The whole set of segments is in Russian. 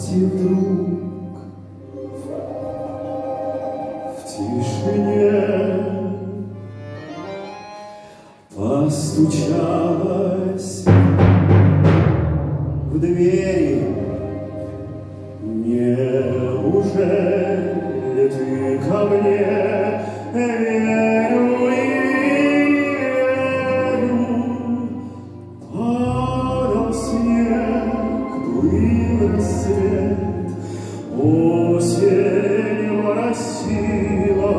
И вдруг в тишине постучалась в двери. Неужели ты ко мне? Верю и верю. Падал снег, плыл рассвет, осень моросила.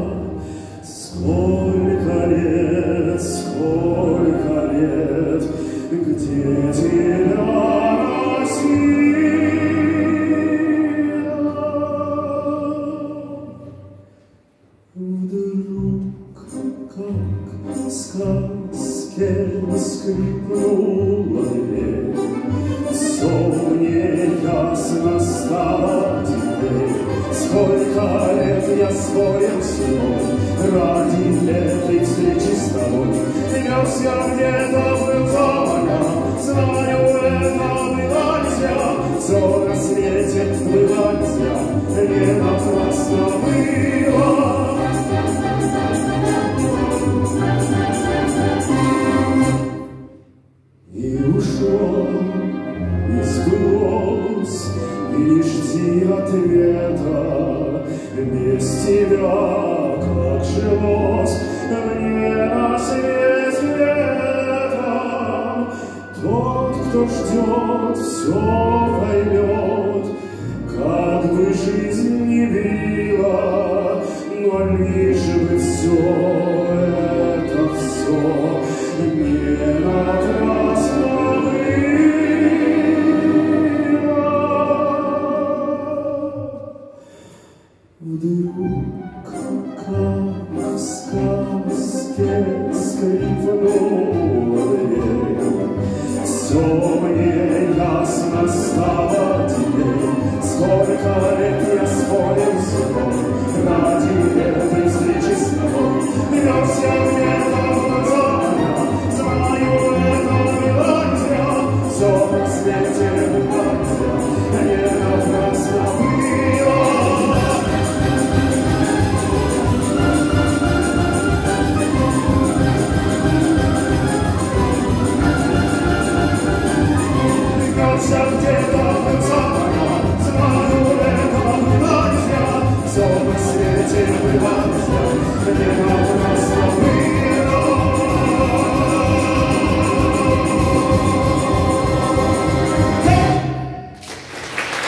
Сколько лет, где тебя носила? Вдруг, как в сказке, скрипнула дверь. Все мне ясно стало теперь. Сколько лет я спорил с тобой ради этой встречи с тобой. Мерз я где-то был заваля, знаю, это было нельзя. Все на свете было нельзя, не напрасно было. И ушел, и сбылось, и не жди ответа. Без тебя, как жилось мне на свете этом. Тот, кто ждет, все поймет, как бы жизнь не била, но лишь бы все это все не напрасно было. Вдруг, как в сказке, скрипнула дверь. Все мне ясно стало теперь. Сколько лет я спорил с тобой ради этой встречи с тобой. Мерз я где-то в глазах, знаю, это было нельзя. Все